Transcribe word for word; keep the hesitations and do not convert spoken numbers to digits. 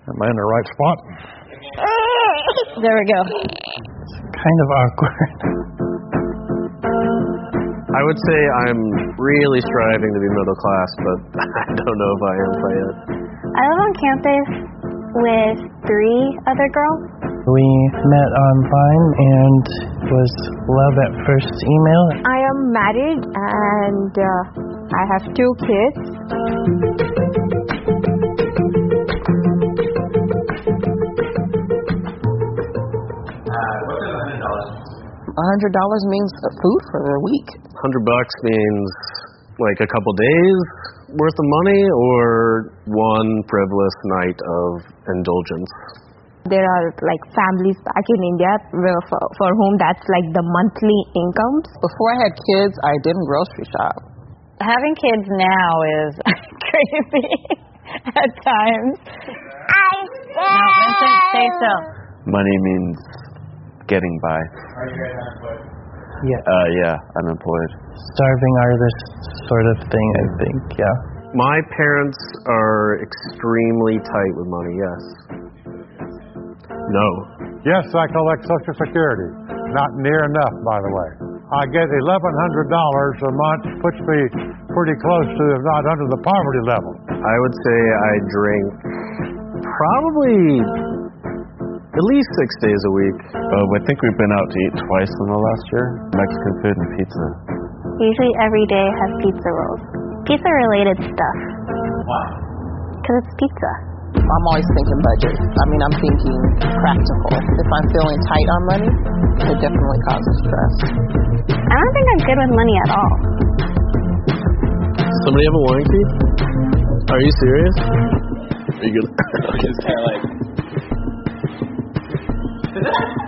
Am I in the right spot? There we go. It's kind of awkward. I would say I'm really striving to be middle class, but I don't know if I am quite yet. I live on campus with three other girls. We met online and was love at first email. I am married and uh, I have two kids. A hundred dollars means food for a week. Hundred bucks means like a couple days worth of money or one frivolous night of indulgence. There are like families back in India where for, for whom that's like the monthly incomes. Before I had kids, I didn't grocery shop. Having kids now is crazy at times. I No, Vincent, stay still. Money means getting by. Are you guys unemployed? Yeah. Uh, yeah, unemployed. Starving artist sort of thing, I think, yeah. My parents are extremely tight with money, yes. No. Yes, I collect Social Security. Not near enough, by the way. I get eleven hundred dollars a month, puts me pretty close to, if not under the poverty level. I would say I drink probably at least six days a week. Uh, I think we've been out to eat twice in the last year. Mexican food and pizza. usually every day has pizza rolls. Pizza-related stuff. Why? Because it's pizza. I'm always thinking budget. I mean, I'm thinking practical. If I'm feeling tight on money, it definitely causes stress. I don't think I'm good with money at all. Somebody have a warranty? Are you serious? Are you good? It's kind of like...